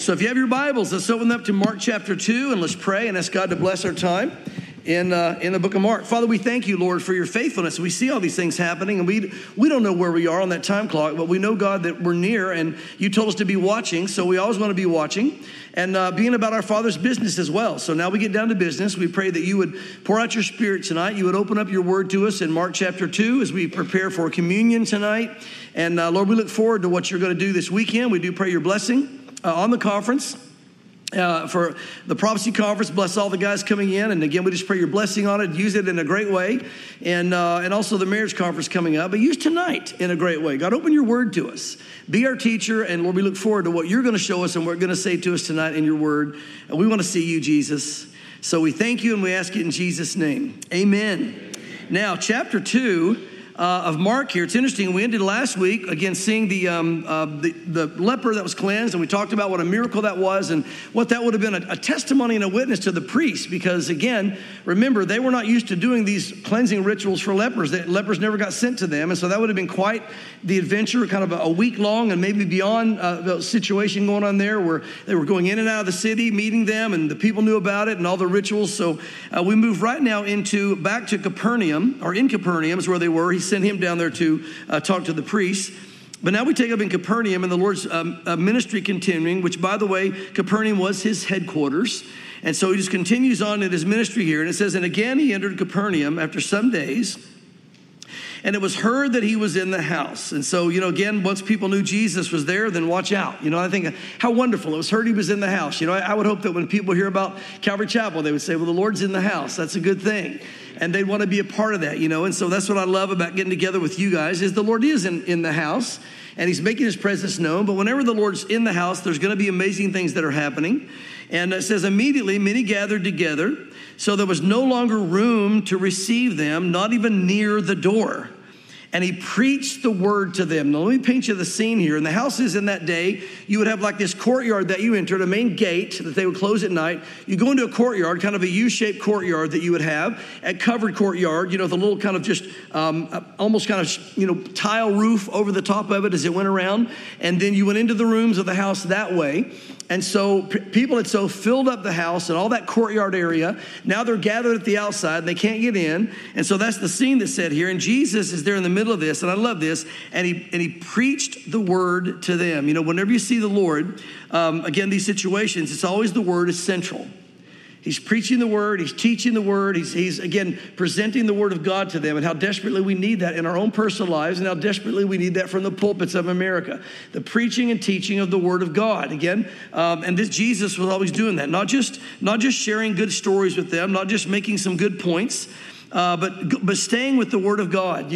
So if you have your Bibles, let's open them up to Mark chapter 2, and let's pray and ask God to bless our time in the book of Mark. Father, we thank you, Lord, for your faithfulness. We see all these things happening, and we don't know where we are on that time clock, but we know, God, that we're near, and you told us to be watching, so we always want to be watching and being about our Father's business as well. So now we get down to business. We pray that you would pour out your Spirit tonight. You would open up your word to us in Mark chapter 2 as we prepare for communion tonight. And Lord, we look forward to what you're going to do this weekend. We do pray your blessing on the conference. For the Prophecy Conference, bless all the guys coming in. And again, we just pray your blessing on it. Use it in a great way. And also the Marriage Conference coming up. But use tonight in a great way. God, open your word to us. Be our teacher. And Lord, we look forward to what you're going to show us and what you're going to say to us tonight in your word. And we want to see you, Jesus. So we thank you and we ask it in Jesus' name. Amen. Now, chapter 2 of Mark here. It's interesting. We ended last week, again, seeing the leper that was cleansed, and we talked about what a miracle that was and what that would have been a testimony and a witness to the priests, because, again, remember, they were not used to doing these cleansing rituals for lepers. Lepers never got sent to them, and so that would have been quite the adventure, kind of a week long and maybe beyond the situation going on there where they were going in and out of the city, meeting them, and the people knew about it and all the rituals. So we move right now back to Capernaum, or in Capernaum is where they were. He sent him down there to talk to the priests. But now we take up in Capernaum and the Lord's ministry continuing, which, by the way, Capernaum was his headquarters. And so he just continues on in his ministry here. And it says, and again he entered Capernaum after some days, and it was heard that he was in the house. And so, again, once people knew Jesus was there, then watch out. I think how wonderful. It was heard he was in the house. I would hope that when people hear about Calvary Chapel, they would say, well, the Lord's in the house. That's a good thing. And they'd want to be a part of that, And so that's what I love about getting together with you guys, is the Lord is in the house, and he's making his presence known. But whenever the Lord's in the house, there's going to be amazing things that are happening. And it says, immediately many gathered together, so there was no longer room to receive them, not even near the door. And he preached the word to them. Now, let me paint you the scene here. In the houses in that day, you would have like this courtyard that you entered, a main gate that they would close at night. You go into a courtyard, kind of a U-shaped courtyard that you would have, a covered courtyard, the little kind of just almost kind of, tile roof over the top of it as it went around. And then you went into the rooms of the house that way. And so people had so filled up the house and all that courtyard area. Now they're gathered at the outside and they can't get in. And so that's the scene that's said here. And Jesus is there in the middle of this, and I love this. And he preached the word to them. Whenever you see the Lord, again, these situations, it's always the word is central. He's preaching the word. He's teaching the word. He's again, presenting the word of God to them, and how desperately we need that in our own personal lives, and how desperately we need that from the pulpits of America. The preaching and teaching of the word of God. Again, and this Jesus was always doing that. Not just sharing good stories with them, not just making some good points, but staying with the word of God,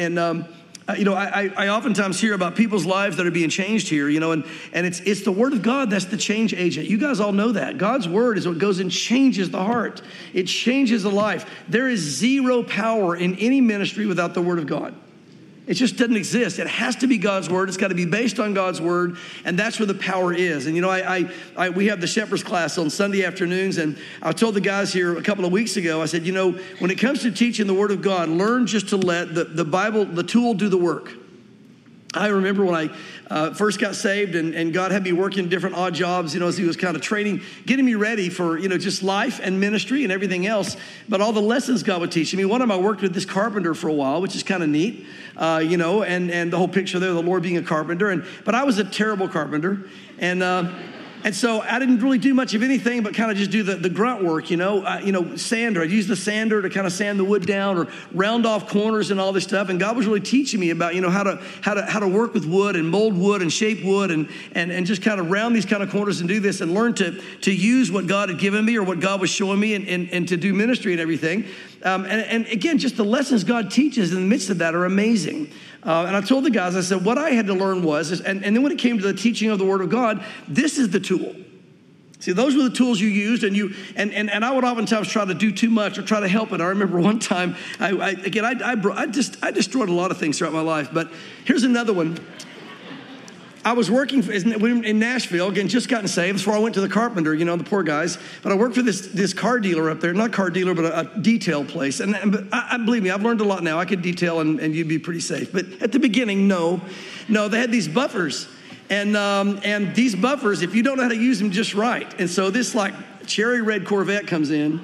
I oftentimes hear about people's lives that are being changed here, and it's the word of God that's the change agent. You guys all know that. God's word is what goes and changes the heart. It changes the life. There is zero power in any ministry without the word of God. It just doesn't exist. It has to be God's word. It's got to be based on God's word, and that's where the power is. And we have the Shepherd's class on Sunday afternoons, and I told the guys here a couple of weeks ago, I said, when it comes to teaching the word of God, learn just to let the Bible, the tool, do the work. I remember when I first got saved and God had me working different odd jobs, as he was kind of training, getting me ready for, just life and ministry and everything else. But all the lessons God would teach me. One of them, I worked with this carpenter for a while, which is kind of neat, and the whole picture there, the Lord being a carpenter. But I was a terrible carpenter. And so I didn't really do much of anything but kind of just do the grunt work, sander. I'd use the sander to kind of sand the wood down or round off corners and all this stuff. And God was really teaching me about, how to work with wood and mold wood and shape wood and just kind of round these kind of corners and do this and learn to use what God had given me or what God was showing me and to do ministry and everything. And again, just the lessons God teaches in the midst of that are amazing. And I told the guys, I said, what I had to learn was, and then when it came to the teaching of the word of God, this is the tool. See, those were the tools you used, and I would oftentimes try to do too much or try to help it. I remember one time, I destroyed a lot of things throughout my life, but here's another one. I was working in Nashville, again, just gotten saved before I went to the carpenter, the poor guys. But I worked for this car dealer up there, not car dealer, but a detail place. And believe me, I've learned a lot now. I could detail and you'd be pretty safe. But at the beginning, no, they had these buffers. And these buffers, if you don't know how to use them just right. And so this like cherry red Corvette comes in.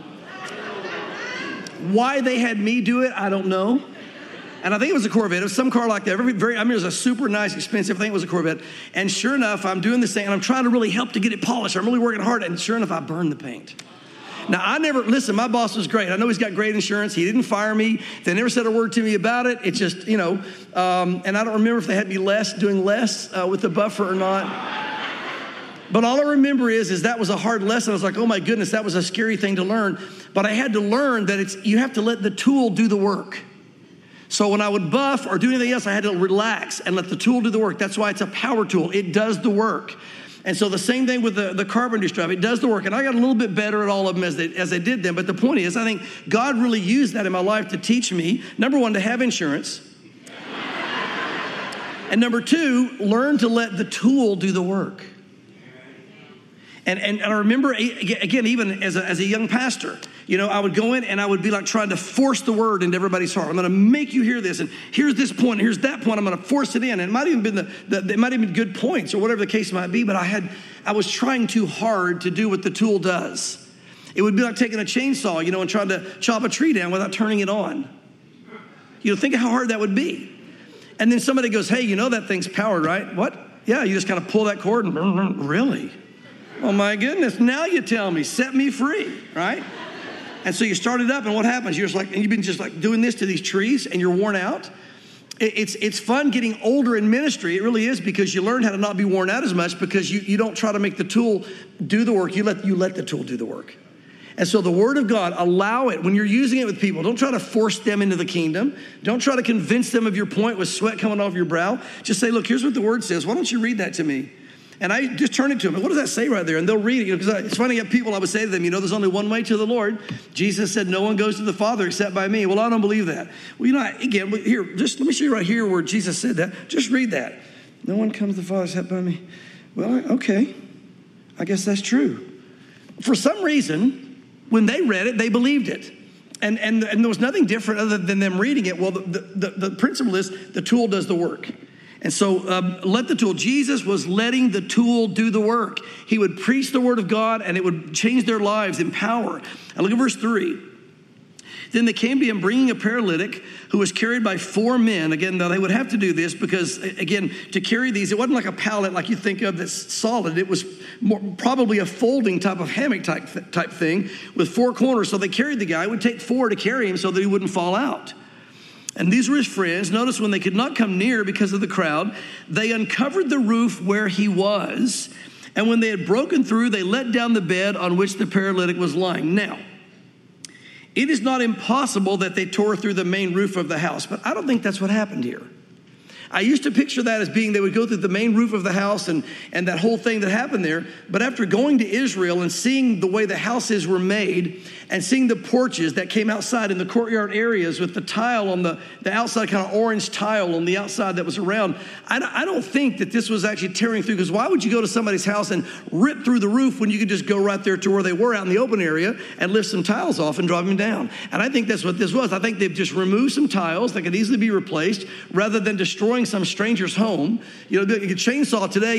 Why they had me do it, I don't know. And I think it was a Corvette. It was some car like that. It was a super nice, expensive. I think it was a Corvette. And sure enough, I'm doing this thing, and I'm trying to really help to get it polished. I'm really working hard, and sure enough, I burned the paint. Now, listen, my boss was great. I know he's got great insurance. He didn't fire me. They never said a word to me about it. It's just, and I don't remember if they had me doing less with the buffer or not. But all I remember is that was a hard lesson. I was like, oh my goodness, that was a scary thing to learn. But I had to learn that you have to let the tool do the work. So when I would buff or do anything else, I had to relax and let the tool do the work. That's why it's a power tool. It does the work. And so the same thing with the carpentry stuff. It does the work. And I got a little bit better at all of them as I did them. But the point is, I think God really used that in my life to teach me, number one, to have insurance. And number two, learn to let the tool do the work. And I remember, again, even as a young pastor, I would go in and I would be like trying to force the word into everybody's heart. I'm going to make you hear this, and here's this point, and here's that point. I'm going to force it in. And it might even been it might have been good points or whatever the case might be, but I was trying too hard to do what the tool does. It would be like taking a chainsaw, and trying to chop a tree down without turning it on. Think of how hard that would be. And then somebody goes, hey, that thing's powered, right? What? Yeah, you just kind of pull that cord and really? Oh my goodness, now you tell me, set me free, right? And so you start it up, and what happens? You've been just like doing this to these trees, and you're worn out. It's fun getting older in ministry. It really is, because you learn how to not be worn out as much, because you don't try to make the tool do the work. You let the tool do the work. And so the word of God, allow it. When you're using it with people, don't try to force them into the kingdom. Don't try to convince them of your point with sweat coming off your brow. Just say, look, here's what the word says. Why don't you read that to me? And I just turn it to them. What does that say right there? And they'll read it. Because it's funny, people, I would say to them, there's only one way to the Lord. Jesus said, no one goes to the Father except by me. Well, I don't believe that. Well, again, here, just let me show you right here where Jesus said that. Just read that. No one comes to the Father except by me. Well, okay. I guess that's true. For some reason, when they read it, they believed it. And there was nothing different other than them reading it. Well, the principle is the tool does the work. And so let the tool. Jesus was letting the tool do the work. He would preach the word of God, and it would change their lives in power. And look at verse 3. Then they came to him bringing a paralytic who was carried by 4 men. Again, now they would have to do this because, again, to carry these, it wasn't like a pallet like you think of that's solid. It was probably a folding type of hammock type thing with 4 corners. So they carried the guy. It would take 4 to carry him so that he wouldn't fall out. And these were his friends. Notice when they could not come near because of the crowd, they uncovered the roof where he was. And when they had broken through, they let down the bed on which the paralytic was lying. Now, it is not impossible that they tore through the main roof of the house, but I don't think that's what happened here. I used to picture that as being they would go through the main roof of the house and that whole thing that happened there. But after going to Israel and seeing the way the houses were made and seeing the porches that came outside in the courtyard areas with the tile on the outside, kind of orange tile on the outside that was around, I don't think that this was actually tearing through, because why would you go to somebody's house and rip through the roof when you could just go right there to where they were out in the open area and lift some tiles off and drop them down? And I think that's what this was. I think they've just removed some tiles that could easily be replaced rather than destroying some stranger's home. You could chainsaw today,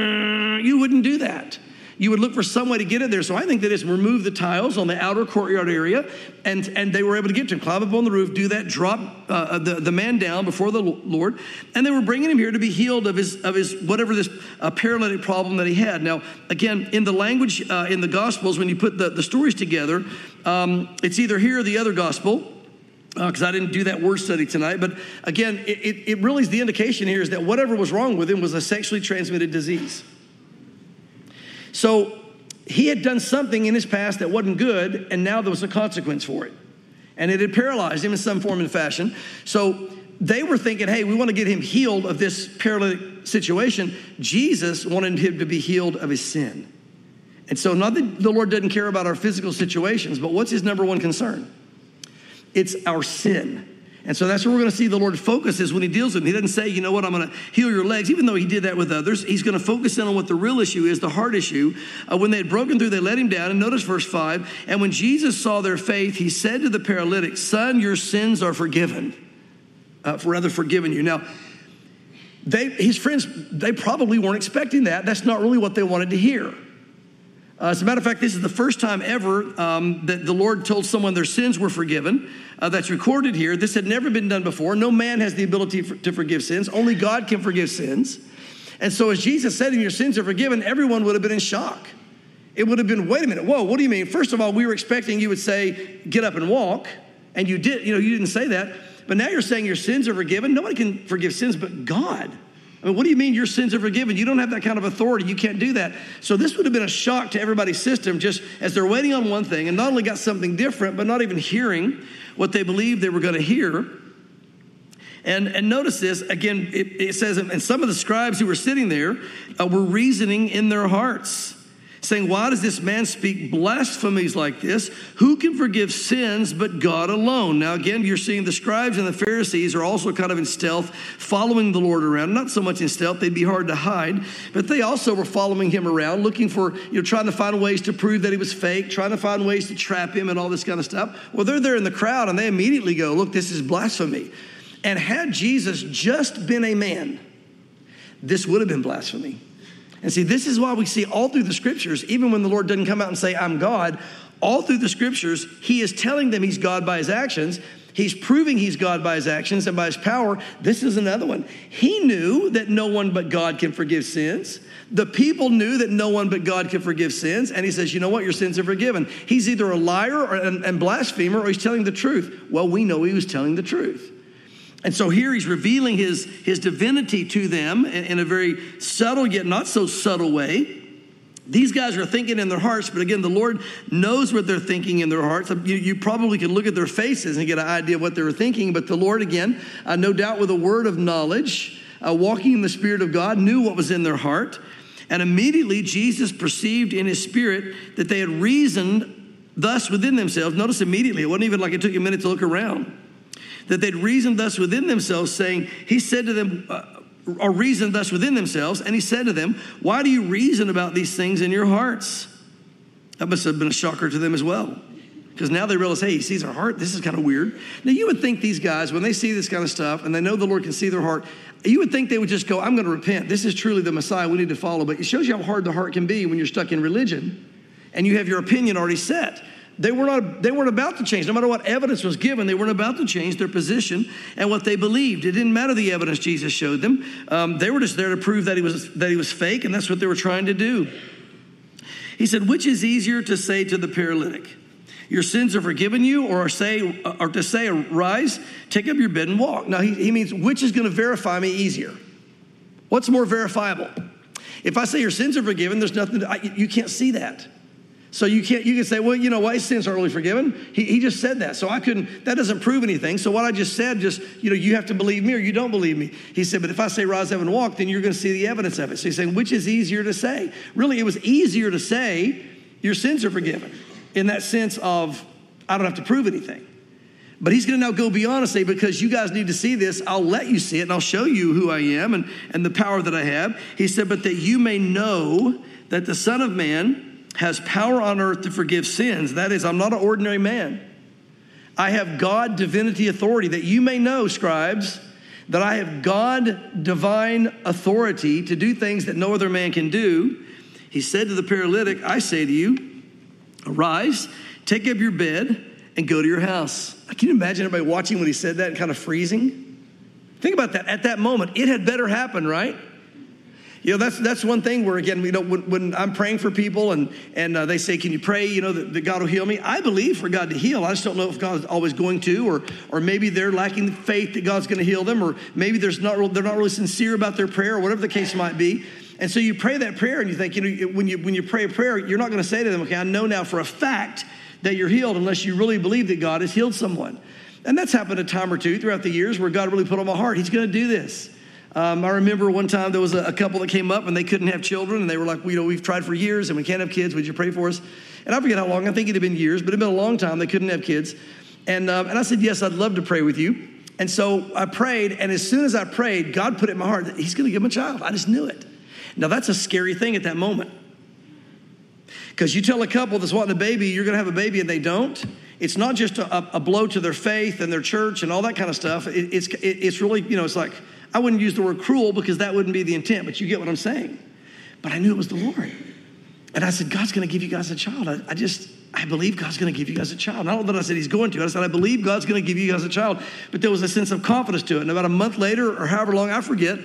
you wouldn't do that. You would look for some way to get in there. So I think they just removed the tiles on the outer courtyard area, and they were able to get to him, climb up on the roof, do that, drop the man down before the Lord, and they were bringing him here to be healed of his whatever this paralytic problem that he had. Now, again, in the language in the Gospels, when you put the stories together, it's either here or the other Gospel. Because I didn't do that word study tonight. But again, it really is the indication here is that whatever was wrong with him was a sexually transmitted disease. So he had done something in his past that wasn't good, and now there was a consequence for it. And it had paralyzed him in some form and fashion. So they were thinking, hey, we want to get him healed of this paralytic situation. Jesus wanted him to be healed of his sin. And so not that the Lord doesn't care about our physical situations, but what's his number one concern? It's our sin. And so that's where we're going to see the Lord focuses when he deals with them. He doesn't say, you know what, I'm going to heal your legs. Even though he did that with others, he's going to focus in on what the real issue is, the heart issue. When they had broken through, they let him down. And notice verse 5. And when Jesus saw their faith, he said to the paralytic, son, your sins are forgiven. Forgiven you. Now, his friends, they probably weren't expecting that. That's not really what they wanted to hear. As a matter of fact, this is the first time ever that the Lord told someone their sins were forgiven. That's recorded here. This had never been done before. No man has the ability to forgive sins. Only God can forgive sins. And so as Jesus said, your sins are forgiven, everyone would have been in shock. It would have been, wait a minute, whoa, what do you mean? First of all, we were expecting you would say, get up and walk. And you did, you didn't say that. But now you're saying your sins are forgiven. Nobody can forgive sins but God. I mean, what do you mean your sins are forgiven? You don't have that kind of authority. You can't do that. So this would have been a shock to everybody's system, just as they're waiting on one thing and not only got something different, but not even hearing what they believed they were going to hear. And notice this, again, it says, and some of the scribes who were sitting there were reasoning in their hearts, saying, why does this man speak blasphemies like this? Who can forgive sins but God alone? Now, again, you're seeing the scribes and the Pharisees are also kind of in stealth, following the Lord around. Not so much in stealth, they'd be hard to hide, but they also were following him around, looking for, trying to find ways to prove that he was fake, trying to find ways to trap him and all this kind of stuff. Well, they're there in the crowd and they immediately go, look, this is blasphemy. And had Jesus just been a man, this would have been blasphemy. And see, this is why we see all through the scriptures, even when the Lord doesn't come out and say, I'm God, all through the scriptures, he is telling them he's God by his actions. He's proving he's God by his actions and by his power. This is another one. He knew that no one but God can forgive sins. The people knew that no one but God can forgive sins. And he says, you know what? Your sins are forgiven. He's either a liar and blasphemer, or he's telling the truth. Well, we know he was telling the truth. And so here he's revealing his divinity to them in a very subtle yet not so subtle way. These guys are thinking in their hearts, but again, the Lord knows what they're thinking in their hearts. You probably can look at their faces and get an idea of what they were thinking, but the Lord, again, no doubt with a word of knowledge, walking in the Spirit of God, knew what was in their heart. And immediately Jesus perceived in his spirit that they had reasoned thus within themselves. Notice immediately, it wasn't even like it took a minute to look around. That they'd reasoned thus within themselves, saying, he said to them, or reasoned thus within themselves, and he said to them, why do you reason about these things in your hearts? That must have been a shocker to them as well. Because now they realize, hey, he sees our heart. This is kind of weird. Now, you would think these guys, when they see this kind of stuff, and they know the Lord can see their heart, you would think they would just go, I'm going to repent. This is truly the Messiah we need to follow. But it shows you how hard the heart can be when you're stuck in religion, and you have your opinion already set. They weren't about to change. No matter what evidence was given, they weren't about to change their position and what they believed. It didn't matter the evidence Jesus showed them. They were just there to prove that he was fake, and that's what they were trying to do. He said, which is easier to say to the paralytic, your sins are forgiven you, or to say, arise, take up your bed and walk? Now, he means, which is going to verify me easier? What's more verifiable? If I say your sins are forgiven, there's nothing, you can't see that. So you can say, well, you know what, his sins aren't really forgiven. He just said that. So that doesn't prove anything. So what I just said, you have to believe me or you don't believe me. He said, but if I say rise up and walk, then you're going to see the evidence of it. So he's saying, which is easier to say? Really, it was easier to say your sins are forgiven in that sense of, I don't have to prove anything. But he's going to now go beyond and say, because you guys need to see this, I'll let you see it and I'll show you who I am and the power that I have. He said, but that you may know that the Son of Man has power on earth to forgive sins. That is, I'm not an ordinary man. I have God divinity authority, that you may know, scribes, that I have God divine authority to do things that no other man can do. He said to the paralytic, I say to you, arise, take up your bed, and go to your house. Can you imagine everybody watching when he said that and kind of freezing? Think about that. At that moment, it had better happen, right? That's one thing where, again, when I'm praying for people and they say, can you pray, that God will heal me? I believe for God to heal. I just don't know if God's always going to, or maybe they're lacking the faith that God's going to heal them, or maybe they're not really sincere about their prayer, or whatever the case might be. And so you pray that prayer and you think, when you pray a prayer, you're not going to say to them, okay, I know now for a fact that you're healed, unless you really believe that God has healed someone. And that's happened a time or two throughout the years where God really put on my heart, he's going to do this. I remember one time there was a couple that came up and they couldn't have children, and they were like, we've tried for years and we can't have kids. Would you pray for us? And I forget how long. I think it had been years, but it had been a long time. They couldn't have kids. And I said, yes, I'd love to pray with you. And so I prayed, and as soon as I prayed, God put it in my heart that he's going to give him a child. I just knew it. Now, that's a scary thing at that moment. Because you tell a couple that's wanting a baby, you're going to have a baby, and they don't. It's not just a blow to their faith and their church and all that kind of stuff. It's really, it's like, I wouldn't use the word cruel because that wouldn't be the intent, but you get what I'm saying. But I knew it was the Lord. And I said, God's going to give you guys a child. I believe God's going to give you guys a child. Not that I said he's going to. I said, I believe God's going to give you guys a child. But there was a sense of confidence to it. And about a month later, or however long, I forget,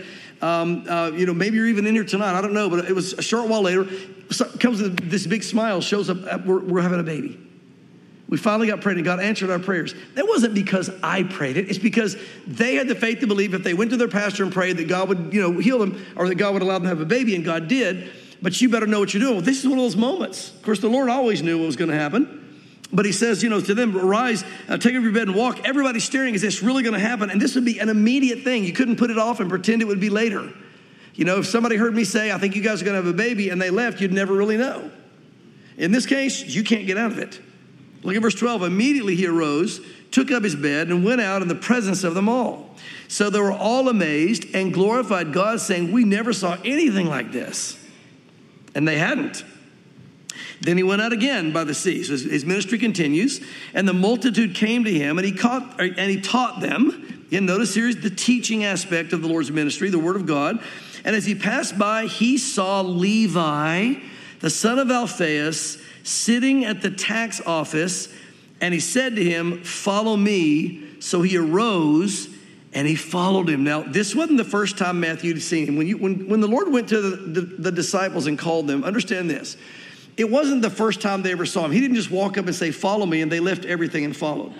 maybe you're even in here tonight. I don't know. But it was a short while later, comes this big smile, shows up. We're having a baby. We finally got pregnant. God answered our prayers. That wasn't because I prayed it. It's because they had the faith to believe if they went to their pastor and prayed that God would, heal them, or that God would allow them to have a baby, and God did. But you better know what you're doing. Well, this is one of those moments. Of course, the Lord always knew what was going to happen. But he says, to them, arise, take up your bed and walk. Everybody's staring. Is this really going to happen? And this would be an immediate thing. You couldn't put it off and pretend it would be later. If somebody heard me say, I think you guys are going to have a baby, and they left, you'd never really know. In this case, you can't get out of it. Look at verse 12. Immediately he arose, took up his bed, and went out in the presence of them all. So they were all amazed and glorified God, saying, we never saw anything like this. And they hadn't. Then he went out again by the sea. So his ministry continues. And the multitude came to him, and he taught them. Again, notice here is the teaching aspect of the Lord's ministry, the word of God. And as he passed by, he saw Levi, the son of Alphaeus, sitting at the tax office, and he said to him, follow me. So he arose and he followed him. Now, this wasn't the first time Matthew had seen him. When the Lord went to the disciples and called them, understand this. It wasn't the first time they ever saw him. He didn't just walk up and say, follow me, and they left everything and followed.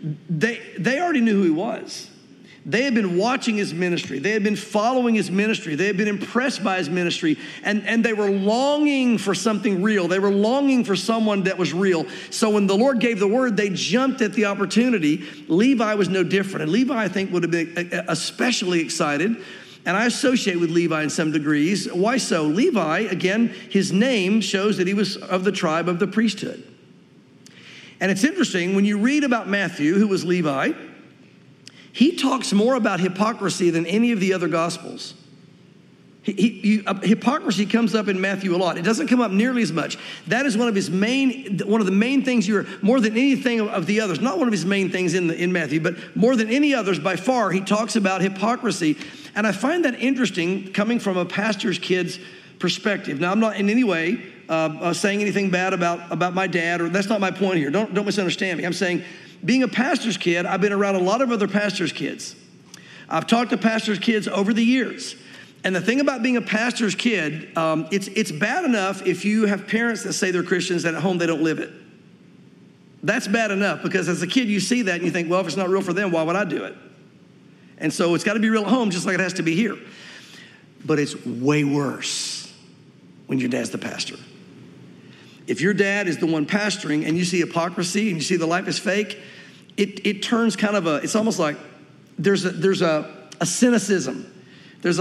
They already knew who he was. They had been watching his ministry. They had been following his ministry. They had been impressed by his ministry. And they were longing for something real. They were longing for someone that was real. So when the Lord gave the word, they jumped at the opportunity. Levi was no different. And Levi, I think, would have been especially excited. And I associate with Levi in some degrees. Why so? Levi, again, his name shows that he was of the tribe of the priesthood. And it's interesting, when you read about Matthew, who was Levi, he talks more about hypocrisy than any of the other Gospels. Hypocrisy comes up in Matthew a lot. It doesn't come up nearly as much. That is one of the main things more than anything of the others. Not one of his main things in Matthew, but more than any others by far, he talks about hypocrisy. And I find that interesting coming from a pastor's kid's perspective. Now, I'm not in any way saying anything bad about my dad, or that's not my point here. Don't misunderstand me. I'm saying, being a pastor's kid, I've been around a lot of other pastors' kids. I've talked to pastors' kids over the years. And the thing about being a pastor's kid, it's bad enough if you have parents that say they're Christians and at home they don't live it. That's bad enough, because as a kid you see that and you think, well, if it's not real for them, why would I do it? And so it's got to be real at home just like it has to be here. But it's way worse when your dad's the pastor. If your dad is the one pastoring and you see hypocrisy and you see the life is fake, it turns kind of it's almost like there's a cynicism. There's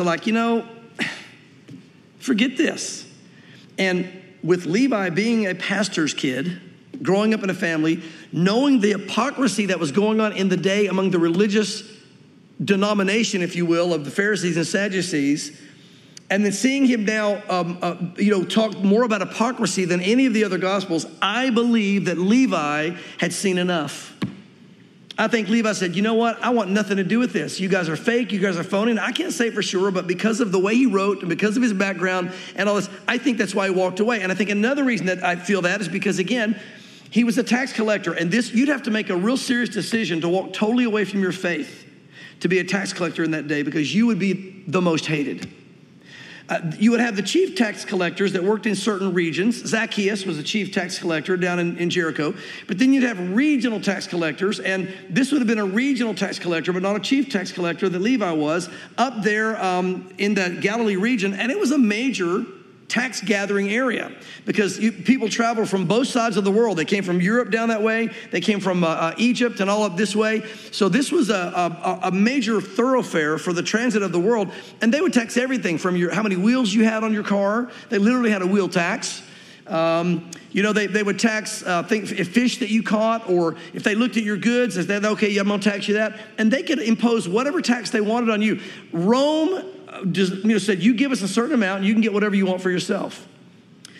forget this. And with Levi being a pastor's kid, growing up in a family, knowing the hypocrisy that was going on in the day among the religious denomination, if you will, of the Pharisees and Sadducees, and then seeing him now, talk more about hypocrisy than any of the other Gospels, I believe that Levi had seen enough. I think Levi said, you know what? I want nothing to do with this. You guys are fake. You guys are phony. And I can't say for sure, but because of the way he wrote and because of his background and all this, I think that's why he walked away. And I think another reason that I feel that is because, again, he was a tax collector. And you'd have to make a real serious decision to walk totally away from your faith to be a tax collector in that day, because you would be the most hated. You would have the chief tax collectors that worked in certain regions. Zacchaeus was a chief tax collector down in Jericho. But then you'd have regional tax collectors, and this would have been a regional tax collector, but not a chief tax collector that Levi was, up there in the Galilee region. And it was a major tax gathering area, because people travel from both sides of the world. They came from Europe down that way. They came from Egypt and all up this way. So this was a major thoroughfare for the transit of the world. And they would tax everything from how many wheels you had on your car. They literally had a wheel tax. They would tax fish that you caught, or if they looked at your goods, they said, okay, I'm going to tax you that. And they could impose whatever tax they wanted on you. Rome said, you give us a certain amount and you can get whatever you want for yourself.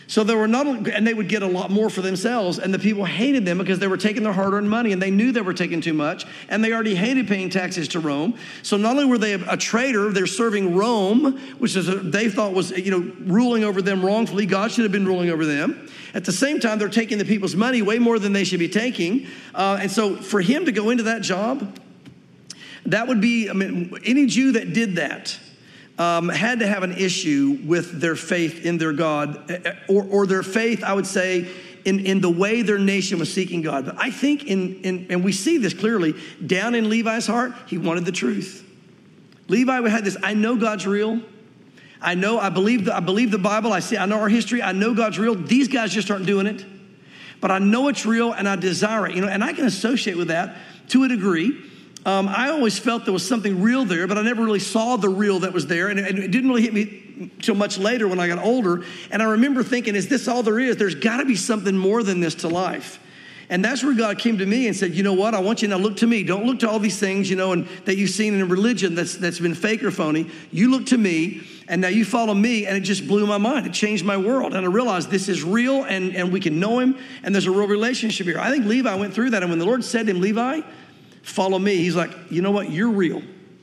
So there were and they would get a lot more for themselves, and the people hated them because they were taking their hard-earned money, and they knew they were taking too much, and they already hated paying taxes to Rome. So not only were they a traitor, they're serving Rome, which is they thought was ruling over them wrongfully. God should have been ruling over them. At the same time, they're taking the people's money way more than they should be taking, and so for him to go into that job, that would be, any Jew that did that had to have an issue with their faith in their God, or their faith, I would say, in the way their nation was seeking God. But I think and we see this clearly, down in Levi's heart, he wanted the truth. Levi had this, I know God's real. I believe the Bible. I know our history. I know God's real. These guys just aren't doing it. But I know it's real, and I desire it. And I can associate with that to a degree. I always felt there was something real there, but I never really saw the real that was there. And it didn't really hit me till much later when I got older. And I remember thinking, is this all there is? There's got to be something more than this to life. And that's where God came to me and said, you know what? I want you to now look to me. Don't look to all these things, and that you've seen in religion that's been fake or phony. You look to me, and now you follow me. And it just blew my mind. It changed my world. And I realized this is real, and we can know him, and there's a real relationship here. I think Levi went through that. And when the Lord said to him, Levi, follow me, he's like, you know what? You're real.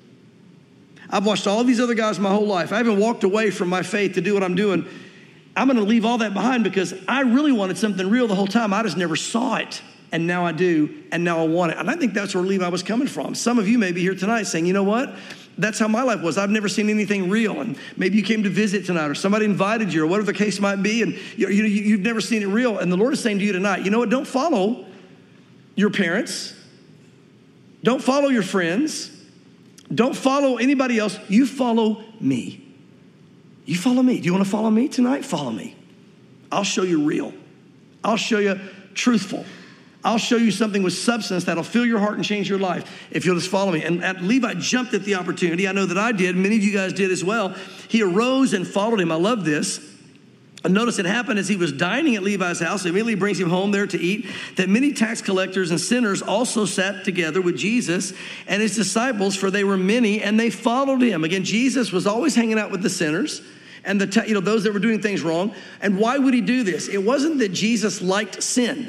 I've watched all these other guys my whole life. I haven't walked away from my faith to do what I'm doing. I'm going to leave all that behind because I really wanted something real the whole time. I just never saw it. And now I do. And now I want it. And I think that's where Levi was coming from. Some of you may be here tonight saying, you know what? That's how my life was. I've never seen anything real. And maybe you came to visit tonight, or somebody invited you, or whatever the case might be. And you've never seen it real. And the Lord is saying to you tonight, you know what? Don't follow your parents. Don't follow your friends. Don't follow anybody else. You follow me. You follow me. Do you want to follow me tonight? Follow me. I'll show you real. I'll show you truthful. I'll show you something with substance that'll fill your heart and change your life if you'll just follow me. And Levi jumped at the opportunity. I know that I did. Many of you guys did as well. He arose and followed him. I love this. And notice it happened as he was dining at Levi's house. It immediately brings him home there to eat, that many tax collectors and sinners also sat together with Jesus and his disciples, for they were many, and they followed him. Again, Jesus was always hanging out with the sinners and those that were doing things wrong. And why would he do this? It wasn't that Jesus liked sin.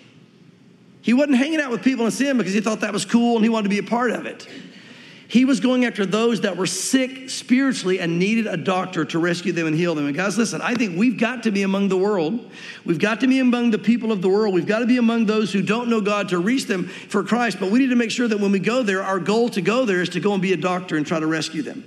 He wasn't hanging out with people in sin because he thought that was cool and he wanted to be a part of it. He was going after those that were sick spiritually and needed a doctor to rescue them and heal them. And guys, listen, I think we've got to be among the world. We've got to be among the people of the world. We've got to be among those who don't know God to reach them for Christ. But we need to make sure that when we go there, our goal to go there is to go and be a doctor and try to rescue them.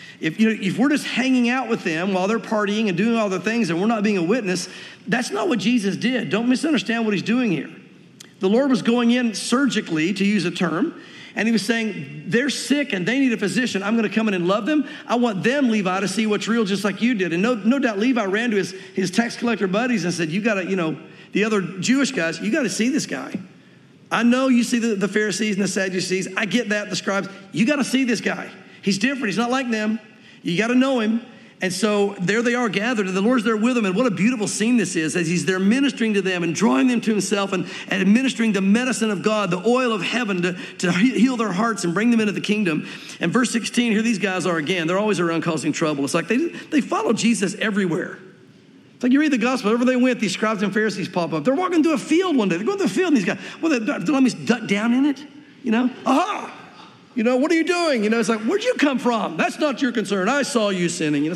If we're just hanging out with them while they're partying and doing all the things and we're not being a witness, that's not what Jesus did. Don't misunderstand what he's doing here. The Lord was going in surgically, to use a term, and he was saying, they're sick and they need a physician. I'm going to come in and love them. I want them, Levi, to see what's real just like you did. And no doubt Levi ran to his tax collector buddies and said, you got to, the other Jewish guys, you got to see this guy. I know you see the Pharisees and the Sadducees. I get that, the scribes. You got to see this guy. He's different. He's not like them. You got to know him. And so there they are gathered, and the Lord's there with them. And what a beautiful scene this is, as he's there ministering to them and drawing them to himself and administering the medicine of God, the oil of heaven to heal their hearts and bring them into the kingdom. And verse 16, here these guys are again. They're always around causing trouble. It's like they follow Jesus everywhere. It's like you read the gospel, wherever they went, these scribes and Pharisees pop up. They're walking through a field one day. They're going through a field, and these guys, let me duck down in it, Aha! What are you doing? It's like, where'd you come from? That's not your concern. I saw you sinning.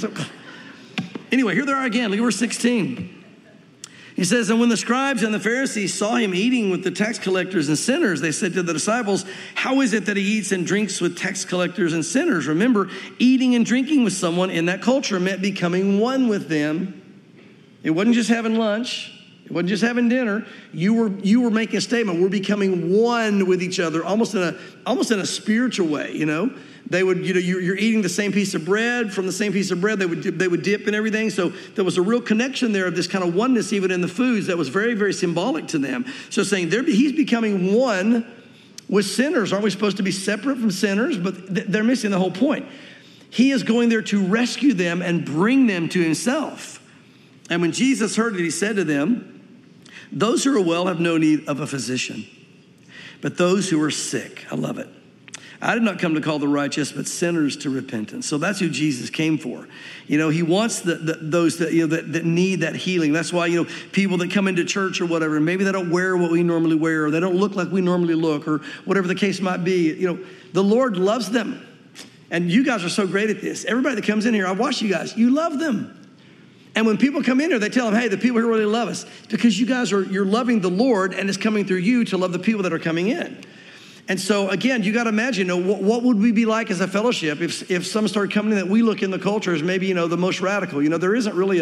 Anyway, here they are again. Look at verse 16. He says, and when the scribes and the Pharisees saw him eating with the tax collectors and sinners, they said to the disciples, how is it that he eats and drinks with tax collectors and sinners? Remember, eating and drinking with someone in that culture meant becoming one with them. It wasn't just having lunch. It wasn't just having dinner. You were making a statement. We're becoming one with each other, almost in a spiritual way. They would, you're eating the same piece of bread. From the same piece of bread, they would dip and everything. So there was a real connection there of this kind of oneness, even in the foods, that was very, very symbolic to them. So saying he's becoming one with sinners. Aren't we supposed to be separate from sinners? But they're missing the whole point. He is going there to rescue them and bring them to himself. And when Jesus heard it, he said to them, those who are well have no need of a physician, but those who are sick. I love it. I did not come to call the righteous, but sinners to repentance. So that's who Jesus came for. He wants those that need that healing. That's why, people that come into church or whatever, and maybe they don't wear what we normally wear, or they don't look like we normally look, or whatever the case might be. The Lord loves them. And you guys are so great at this. Everybody that comes in here, I watch you guys, you love them. And when people come in here, they tell them, hey, the people here really love us. Because you guys you're loving the Lord, and it's coming through you to love the people that are coming in. And so, again, you got to imagine, what would we be like as a fellowship if some started coming in that we look in the culture as maybe, the most radical. There isn't really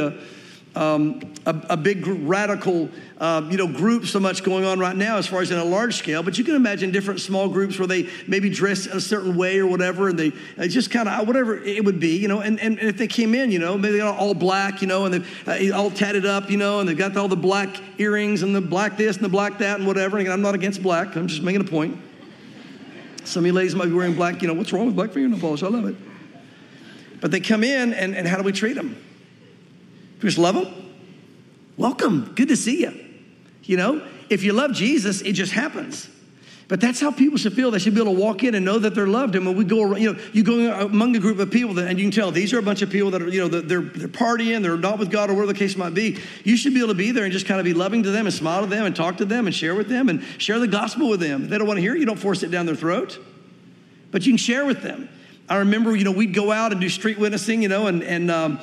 a big radical, group so much going on right now as far as in a large scale. But you can imagine different small groups where they maybe dress a certain way or whatever, and they just kind of, whatever it would be, and if they came in, maybe they got all black, and they're all tatted up, and they've got all the black earrings and the black this and the black that and whatever. And I'm not against black. I'm just making a point. Some of you ladies might be wearing black, what's wrong with black fingernail polish? I love it. But they come in, and how do we treat them? We just love them. Welcome. Good to see you. If you love Jesus, it just happens. But that's how people should feel. They should be able to walk in and know that they're loved. And when we go around, you go among a group of people, and you can tell these are a bunch of people that are, they're partying, they're not with God, or whatever the case might be. You should be able to be there and just kind of be loving to them and smile to them and talk to them and share with them and share the gospel with them. If they don't want to hear it, you don't force it down their throat. But you can share with them. I remember, we'd go out and do street witnessing, and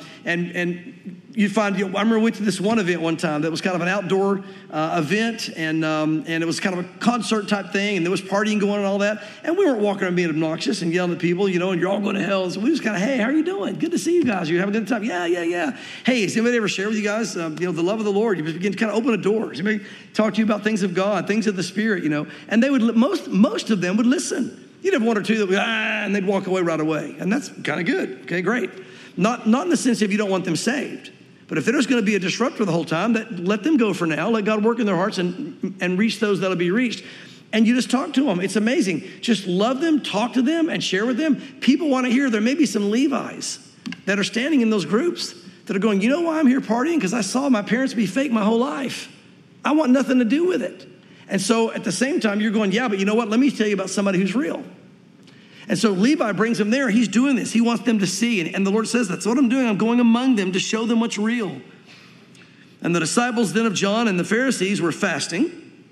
you'd find, I remember we went to this one event one time that was kind of an outdoor event, and it was kind of a concert type thing, and there was partying going on and all that, and we weren't walking around being obnoxious and yelling at people, and you're all going to hell. So we just kind of, hey, how are you doing? Good to see you guys. You having a good time? Yeah. Hey, has anybody ever shared with you guys, the love of the Lord? You begin to kind of open a door. Somebody talk to you about things of God, things of the Spirit, and they would, most of them would listen. You'd have one or two that would, and they'd walk away right away. And that's kind of good. Okay, great. Not in the sense of you don't want them saved. But if there's going to be a disruptor the whole time, let them go for now. Let God work in their hearts and reach those that'll be reached. And you just talk to them. It's amazing. Just love them, talk to them, and share with them. People want to hear. There may be some Levi's that are standing in those groups that are going, you know why I'm here partying? Because I saw my parents be fake my whole life. I want nothing to do with it. And so at the same time, you're going, yeah, but you know what? Let me tell you about somebody who's real. And so Levi brings them there. He's doing this. He wants them to see. And the Lord says, that's what I'm doing. I'm going among them to show them what's real. And the disciples then of John and the Pharisees were fasting.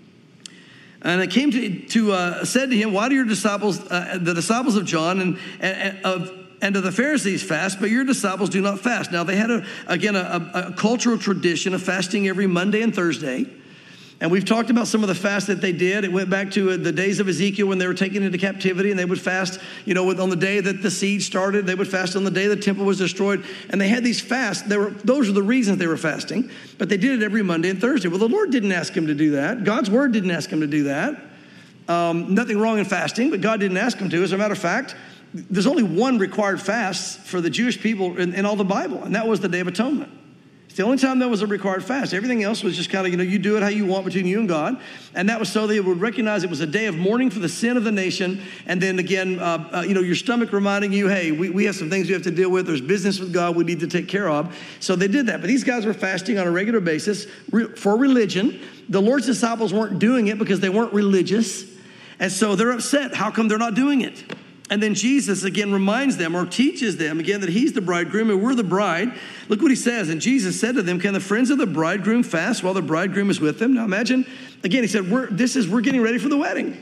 And it came said to him, why do your disciples, the disciples of John and of the Pharisees fast, but your disciples do not fast? Now they had, a cultural tradition of fasting every Monday and Thursday. And we've talked about some of the fasts that they did. It went back to the days of Ezekiel when they were taken into captivity, and they would fast, on the day that the siege started. They would fast on the day the temple was destroyed. And they had these fasts. Those are the reasons they were fasting. But they did it every Monday and Thursday. Well, the Lord didn't ask him to do that. God's word didn't ask him to do that. Nothing wrong in fasting, but God didn't ask him to. As a matter of fact, there's only one required fast for the Jewish people in all the Bible, and that was the Day of Atonement. It's the only time that was a required fast. Everything else was just kind of, you do it how you want between you and God. And that was so they would recognize it was a day of mourning for the sin of the nation. And then again, your stomach reminding you, hey, we have some things we have to deal with. There's business with God we need to take care of. So they did that. But these guys were fasting on a regular basis for religion. The Lord's disciples weren't doing it because they weren't religious. And so they're upset. How come they're not doing it? And then Jesus, again, reminds them or teaches them, again, that he's the bridegroom and we're the bride. Look what he says. And Jesus said to them, can the friends of the bridegroom fast while the bridegroom is with them? Now imagine, again, he said, we're getting ready for the wedding.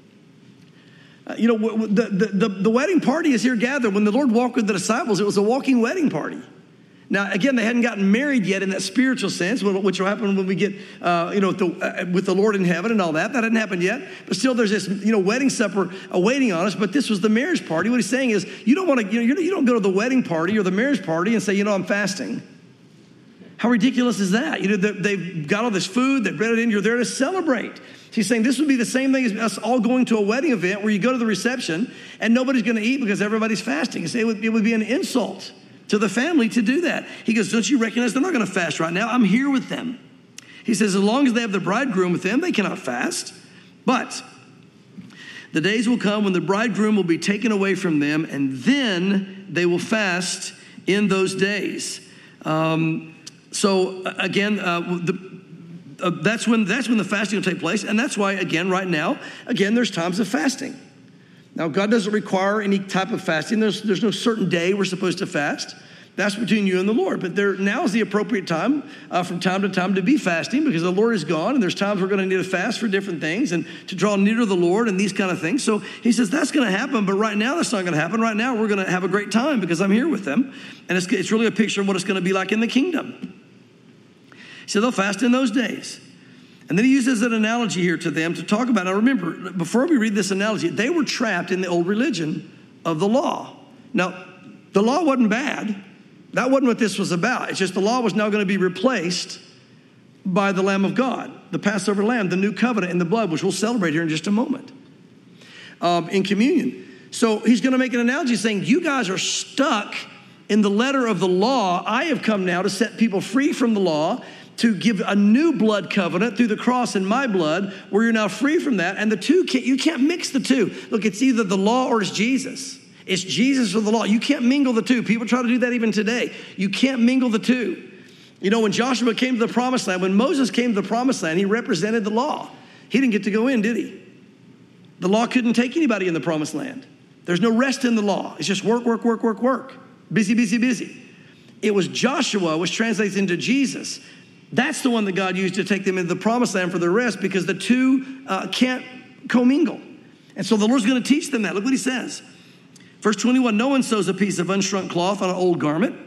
The wedding party is here gathered. When the Lord walked with the disciples, it was a walking wedding party. Now, again, they hadn't gotten married yet in that spiritual sense, which will happen when we get, with the Lord in heaven and all that. That hadn't happened yet. But still, there's this, wedding supper awaiting on us. But this was the marriage party. What he's saying is, you don't want to, you don't go to the wedding party or the marriage party and say, I'm fasting. How ridiculous is that? They've got all this food, they've brought it in, you're there to celebrate. He's saying this would be the same thing as us all going to a wedding event where you go to the reception and nobody's going to eat because everybody's fasting. He said it would be an insult to the family to do that. He goes, don't you recognize they're not going to fast right now? I'm here with them. He says, as long as they have the bridegroom with them, they cannot fast. But the days will come when the bridegroom will be taken away from them, and then they will fast in those days. That's when the fasting will take place. And that's why, again, right now, there's times of fasting. Now, God doesn't require any type of fasting. There's no certain day we're supposed to fast. That's between you and the Lord. But now is the appropriate time from time to time to be fasting because the Lord is gone, and there's times we're going to need to fast for different things and to draw near to the Lord and these kind of things. So he says that's going to happen, but right now that's not going to happen. Right now we're going to have a great time because I'm here with them. And it's really a picture of what it's going to be like in the kingdom. He said they'll fast in those days. And then he uses an analogy here to them to talk about. Now remember, before we read this analogy, they were trapped in the old religion of the law. Now, the law wasn't bad. That wasn't what this was about. It's just the law was now going to be replaced by the Lamb of God, the Passover Lamb, the new covenant in the blood, which we'll celebrate here in just a moment in communion. So he's going to make an analogy saying, you guys are stuck in the letter of the law. I have come now to set people free from the law, to give a new blood covenant through the cross and my blood, where you're now free from that. And the two, you can't mix the two. Look, it's either the law or it's Jesus. It's Jesus or the law. You can't mingle the two. People try to do that even today. You can't mingle the two. You know, when Joshua came to the promised land, when Moses came to the promised land, he represented the law. He didn't get to go in, did he? The law couldn't take anybody in the promised land. There's no rest in the law. It's just work, work, work, work, work. Busy, busy, busy. It was Joshua, which translates into Jesus. That's the one that God used to take them into the promised land for their rest because the two can't commingle. And so the Lord's going to teach them that. Look what he says. Verse 21, no one sews a piece of unshrunk cloth on an old garment,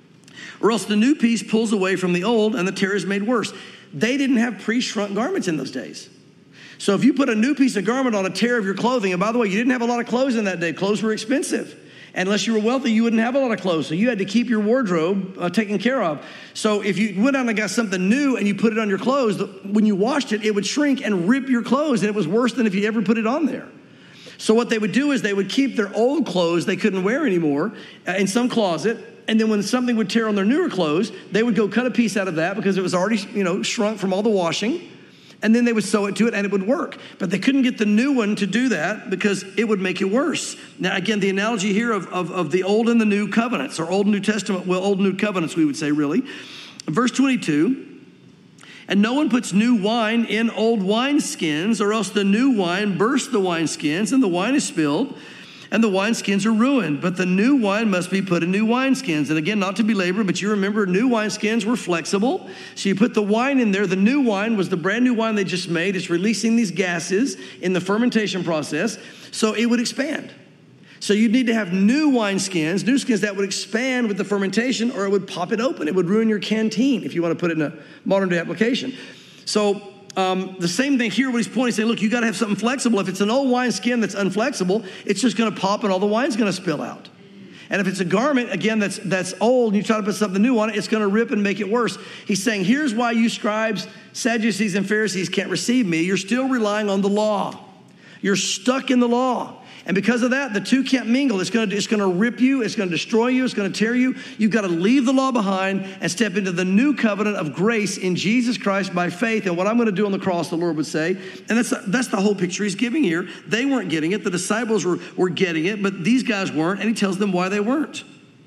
or else the new piece pulls away from the old and the tear is made worse. They didn't have pre-shrunk garments in those days. So if you put a new piece of garment on a tear of your clothing, and by the way, you didn't have a lot of clothes in that day. Clothes were expensive. Unless you were wealthy, you wouldn't have a lot of clothes. So you had to keep your wardrobe taken care of. So if you went out and got something new and you put it on your clothes, when you washed it, it would shrink and rip your clothes. And it was worse than if you ever put it on there. So what they would do is they would keep their old clothes they couldn't wear anymore in some closet. And then when something would tear on their newer clothes, they would go cut a piece out of that because it was already, shrunk from all the washing. And then they would sew it to it and it would work. But they couldn't get the new one to do that because it would make it worse. Now, again, the analogy here of the old and the new covenants, or Old and New Testament, Old and New covenants, we would say, really. Verse 22, and no one puts new wine in old wineskins, or else the new wine bursts the wineskins, and the wine is spilled, and the wineskins are ruined. But the new wine must be put in new wineskins. And again, not to belabor, but you remember new wineskins were flexible. So you put the wine in there. The new wine was the brand new wine they just made. It's releasing these gases in the fermentation process, so it would expand. So you'd need to have new wineskins, new skins that would expand with the fermentation, or it would pop it open. It would ruin your canteen if you want to put it in a modern day application. So the same thing here, what he's pointing, saying, look, you got to have something flexible. If it's an old wineskin that's unflexible, it's just going to pop and all the wine's going to spill out. And if it's a garment, again, that's old, and you try to put something new on it, it's going to rip and make it worse. He's saying, here's why you scribes, Sadducees, and Pharisees can't receive me. You're still relying on the law. You're stuck in the law. And because of that, the two can't mingle. It's going to rip you. It's going to destroy you. It's going to tear you. You've got to leave the law behind and step into the new covenant of grace in Jesus Christ by faith. And what I'm going to do on the cross, the Lord would say. And that's the whole picture he's giving here. They weren't getting it. The disciples were getting it, but these guys weren't. And he tells them why they weren't.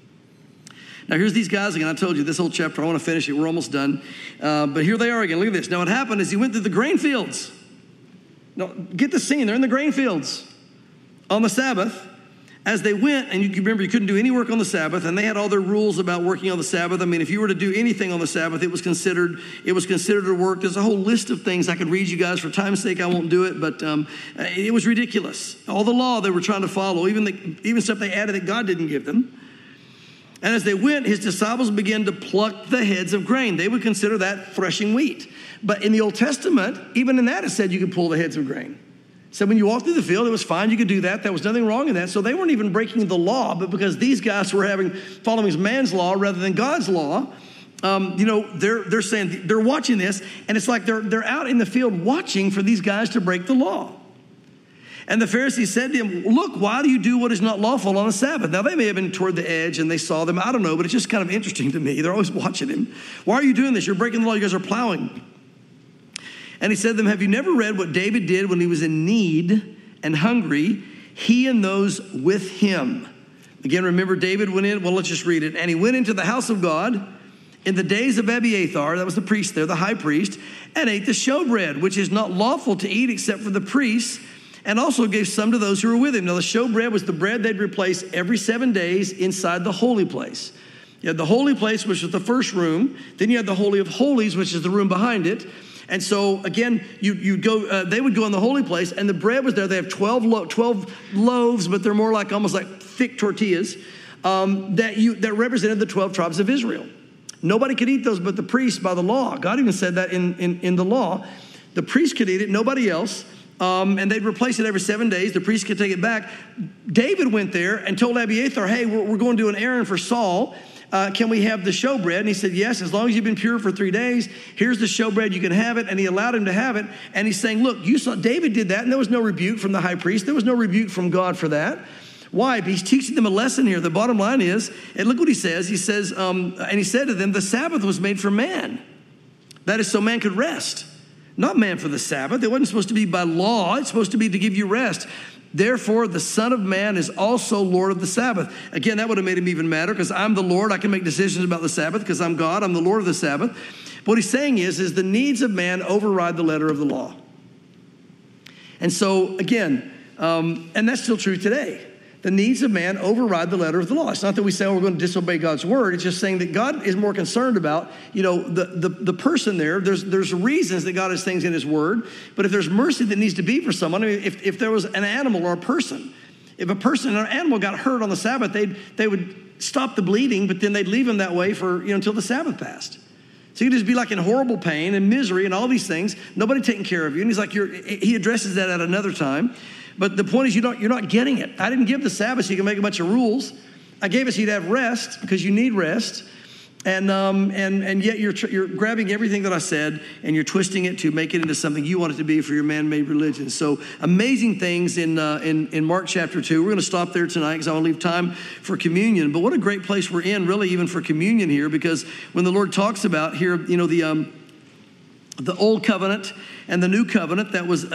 Now, here's these guys again. I told you this whole chapter, I want to finish it. We're almost done. But here they are again. Look at this. Now, what happened is he went through the grain fields. Now, get the scene. They're in the grain fields on the Sabbath. As they went, and you can remember you couldn't do any work on the Sabbath, and they had all their rules about working on the Sabbath. I mean, if you were to do anything on the Sabbath, it was considered a work. There's a whole list of things I could read you guys. For time's sake, I won't do it, but it was ridiculous. All the law they were trying to follow, even stuff they added that God didn't give them. And as they went, his disciples began to pluck the heads of grain. They would consider that threshing wheat. But in the Old Testament, even in that, it said you could pull the heads of grain. So when you walked through the field, it was fine. You could do that. There was nothing wrong in that. So they weren't even breaking the law, but because these guys were following man's law rather than God's law, they're saying, they're watching this, and it's like they're out in the field watching for these guys to break the law. And the Pharisees said to him, look, why do you do what is not lawful on the Sabbath? Now, they may have been toward the edge and they saw them. I don't know, but it's just kind of interesting to me. They're always watching him. Why are you doing this? You're breaking the law. You guys are plowing. And he said to them, have you never read what David did when he was in need and hungry, he and those with him? Again, remember David went in. Well, let's just read it. And he went into the house of God in the days of Abiathar, that was the priest there, the high priest, and ate the showbread, which is not lawful to eat except for the priests, and also gave some to those who were with him. Now the showbread was the bread they'd replace every 7 days inside the holy place. You had the holy place, which was the first room. Then you had the Holy of Holies, which is the room behind it. And so again, they would go in the holy place, and the bread was there. They have 12 loaves, but they're more like almost like thick tortillas that represented the 12 tribes of Israel. Nobody could eat those but the priests by the law. God even said that in the law. The priest could eat it, nobody else. And they'd replace it every 7 days. The priest could take it back. David went there and told Abiathar, hey, we're going to do an errand for Saul. Can we have the showbread? And he said, yes, as long as you've been pure for 3 days, here's the showbread, you can have it. And he allowed him to have it. And he's saying, look, you saw David did that, and there was no rebuke from the high priest. There was no rebuke from God for that. Why? He's teaching them a lesson here. The bottom line is, and look what he says. He says, and he said to them, the Sabbath was made for man. That is so man could rest. Not man for the Sabbath. It wasn't supposed to be by law. It's supposed to be to give you rest. Therefore, the Son of Man is also Lord of the Sabbath. Again, that would have made him even madder, because I'm the Lord. I can make decisions about the Sabbath because I'm God. I'm the Lord of the Sabbath. But what he's saying is the needs of man override the letter of the law. And so, again, and that's still true today. The needs of man override the letter of the law. It's not that we say, oh, we're going to disobey God's word. It's just saying that God is more concerned about, the person there. There's reasons that God has things in his word. But if there's mercy that needs to be for someone, I mean, if there was an animal or a person, if a person or an animal got hurt on the Sabbath, they would stop the bleeding, but then they'd leave him that way for, until the Sabbath passed. So you'd just be like in horrible pain and misery and all these things, nobody taking care of you. And he's like, he addresses that at another time. But the point is, you're not getting it. I didn't give the Sabbath so you can make a bunch of rules. I gave it so you'd have rest, because you need rest. And yet you're grabbing everything that I said and you're twisting it to make it into something you want it to be for your man-made religion. So amazing things in Mark chapter 2. We're going to stop there tonight because I want to leave time for communion. But what a great place we're in, really, even for communion here, because when the Lord talks about here, the old covenant and the new covenant that was,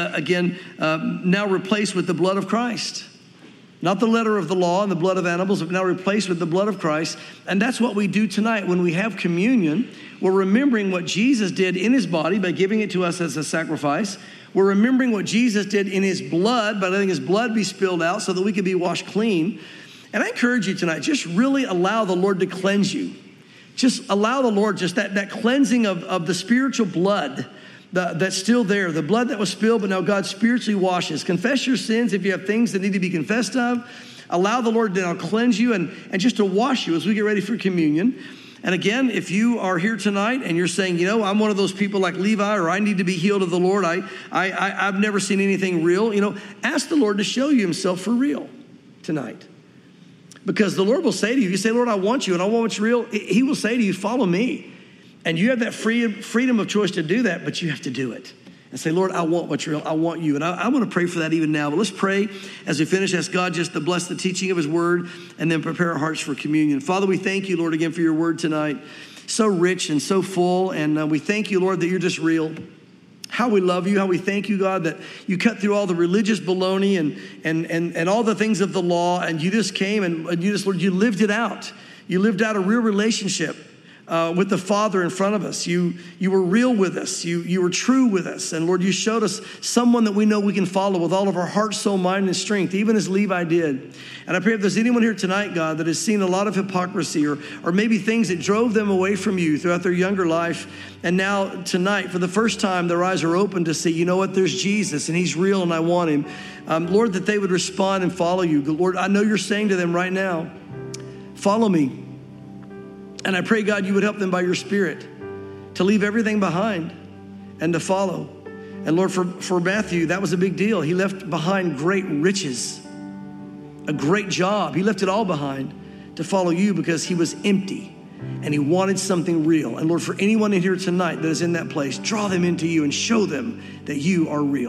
now replaced with the blood of Christ. Not the letter of the law and the blood of animals, but now replaced with the blood of Christ. And that's what we do tonight. When we have communion, we're remembering what Jesus did in his body by giving it to us as a sacrifice. We're remembering what Jesus did in his blood by letting his blood be spilled out so that we could be washed clean. And I encourage you tonight, just really allow the Lord to cleanse you. Just allow the Lord, just that cleansing of the spiritual blood that's still there, the blood that was spilled, but now God spiritually washes. Confess your sins if you have things that need to be confessed of. Allow the Lord to now cleanse you and just to wash you as we get ready for communion. And again, if you are here tonight and you're saying, I'm one of those people like Levi, or I need to be healed of the Lord, I've never seen anything real, ask the Lord to show you himself for real tonight. Because the Lord will say to you, if you say, Lord, I want you and I want what's real, he will say to you, follow me. And you have that freedom of choice to do that, but you have to do it. And say, Lord, I want what's real. I want you. And I want to pray for that even now. But let's pray as we finish. Ask God just to bless the teaching of his word and then prepare our hearts for communion. Father, we thank you, Lord, again for your word tonight. So rich and so full. And we thank you, Lord, that you're just real. How we love you, how we thank you, God, that you cut through all the religious baloney and all the things of the law, and you just came and you just, Lord, you lived it out. You lived out a real relationship with the Father in front of us. You were real with us. You were true with us. And Lord, you showed us someone that we know we can follow with all of our heart, soul, mind, and strength, even as Levi did. And I pray if there's anyone here tonight, God, that has seen a lot of hypocrisy or maybe things that drove them away from you throughout their younger life. And now tonight, for the first time, their eyes are open to see, there's Jesus and he's real and I want him. Lord, that they would respond and follow you. Lord, I know you're saying to them right now, follow me. And I pray, God, you would help them by your Spirit to leave everything behind and to follow. And Lord, for Matthew, that was a big deal. He left behind great riches, a great job. He left it all behind to follow you because he was empty and he wanted something real. And Lord, for anyone in here tonight that is in that place, draw them into you and show them that you are real.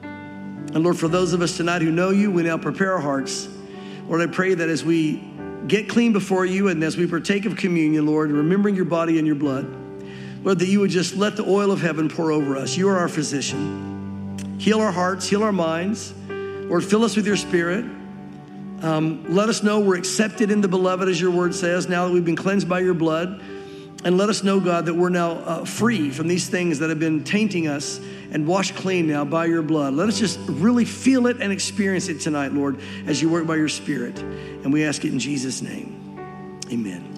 And Lord, for those of us tonight who know you, we now prepare our hearts. Lord, I pray that as we get clean before you and as we partake of communion, Lord, remembering your body and your blood, Lord, that you would just let the oil of heaven pour over us. You are our physician. Heal our hearts, heal our minds. Lord, fill us with your Spirit. Let us know we're accepted in the beloved, as your word says, now that we've been cleansed by your blood. And let us know, God, that we're now free from these things that have been tainting us and washed clean now by your blood. Let us just really feel it and experience it tonight, Lord, as you work by your Spirit. And we ask it in Jesus' name. Amen.